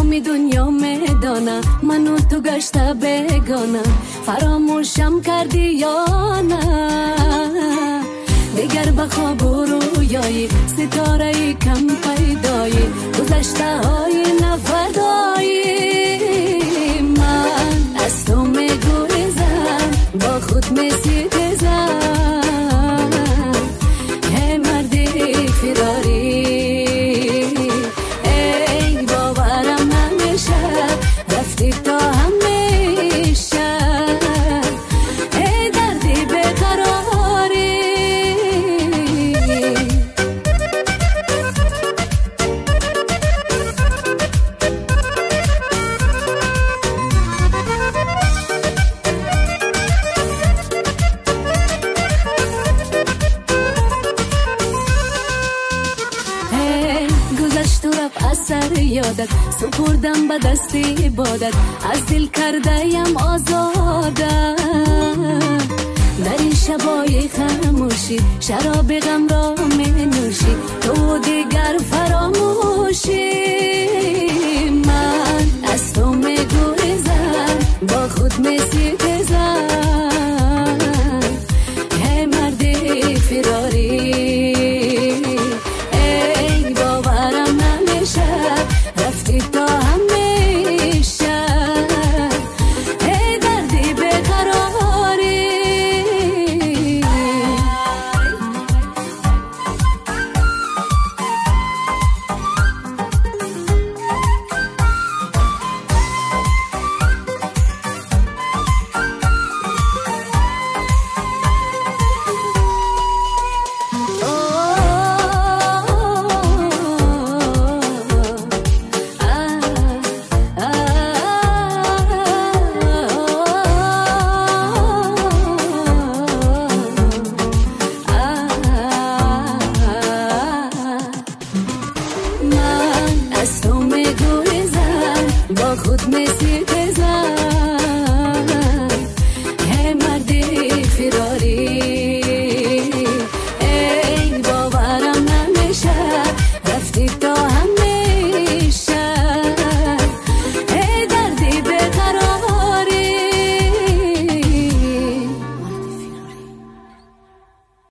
تمامی دنیا میدانه من و تو گشته بگانه فراموشم کردی یا نه دیگر به خواب و رویایی ستاره کم پیدایی گذشته های نفردایی من از تو میگریزم با خود میستیزم ای مردی فراری ای باورم نمیشه رفتی تا همیشه ای دردی بیقراری سر یادت سپردم به دستی بادت از دل کرده‌ام آزاده در این شبای خاموشی شراب غم را می نوشی تو دیگر فرا